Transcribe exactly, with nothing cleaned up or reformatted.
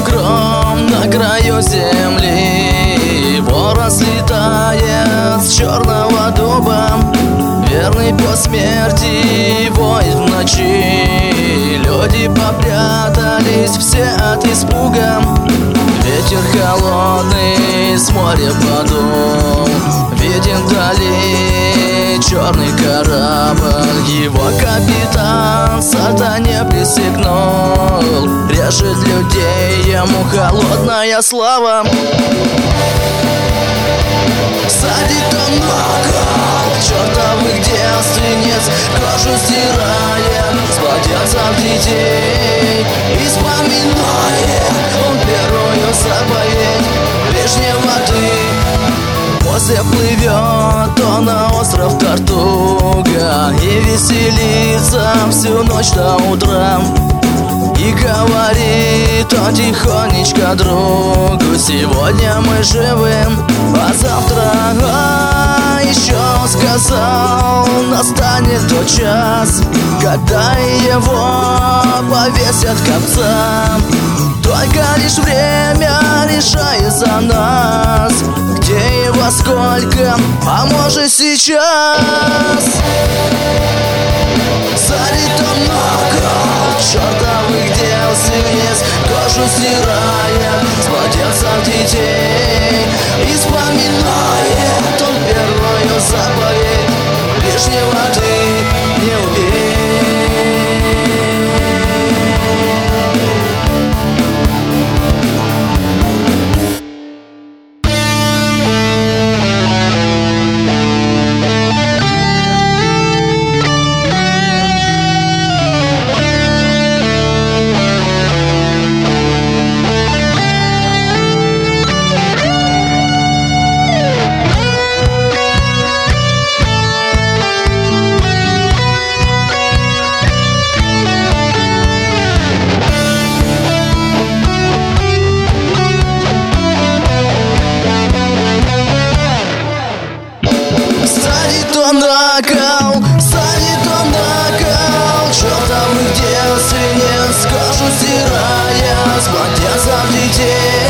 гром на краю земли, ворон слетает с черного дуба. Верный пес смерти воет в ночи. Люди попрятались все от испуга. Ветер холодный с моря подул. Виден вдали черный корабль. Его капитан сатане присягнул. Режет людей, ему холодная слава. Садит он много чертовых девственниц, кожу стирает с младенцев детей. И вспоминает он первую заповедь: лишней воды. После плывет он на остров Тартуга и веселится всю ночь до утра. И говорит он тихонечко другу: сегодня мы живым, а завтра а, еще сказал, настанет тот час, когда его повесят концам. Только лишь время решает за нас, где и во сколько, а может сейчас. Садит он много чертовых девственниц, кожу стирает с младенцев детей. И вспоминает он первую заповедь: лишней воды не убей. Накал, садит он накал чертовых девственниц, кожу стирая с младенцев детей.